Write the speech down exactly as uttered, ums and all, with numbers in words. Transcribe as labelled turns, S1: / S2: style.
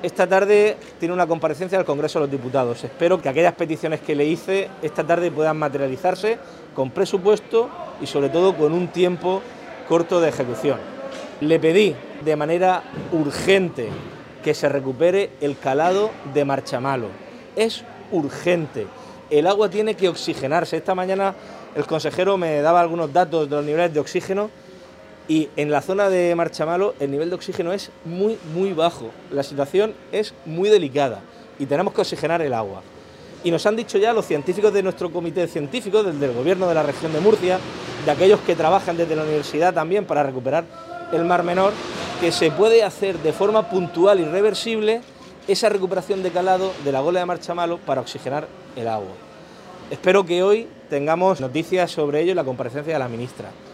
S1: Esta tarde tiene una comparecencia del Congreso de los Diputados. Espero que aquellas peticiones que le hice esta tarde puedan materializarse con presupuesto y sobre todo con un tiempo corto de ejecución. Le pedí de manera urgente que se recupere el calado de Marchamalo. Es urgente. El agua tiene que oxigenarse. Esta mañana el consejero me daba algunos datos de los niveles de oxígeno y en la zona de Marchamalo el nivel de oxígeno es muy, muy bajo. La situación es muy delicada y tenemos que oxigenar el agua. Y nos han dicho ya los científicos de nuestro comité científico, desde el gobierno de la región de Murcia, de aquellos que trabajan desde la universidad también para recuperar el Mar Menor, que se puede hacer de forma puntual y reversible esa recuperación de calado de la gola de Marchamalo para oxigenar el agua. Espero que hoy tengamos noticias sobre ello en la comparecencia de la ministra.